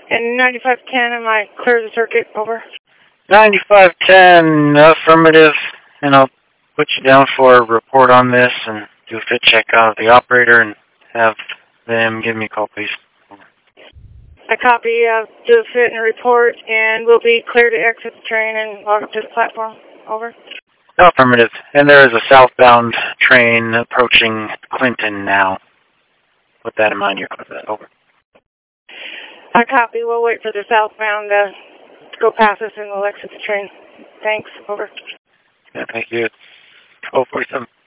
And 9510, am I clear the circuit? Over. 9510, affirmative, and I'll put you down for a report on this and do a fit check out of the operator and have them give me a call, please. I copy, do a fit and report, and we'll be clear to exit the train and walk up to the platform. Over. Affirmative. And there is a southbound train approaching Clinton now. With that in mind, you're clear for that. Over. I copy. We'll wait for the southbound to go past us and we'll exit the train. Thanks. Over. Yeah, thank you. 1247.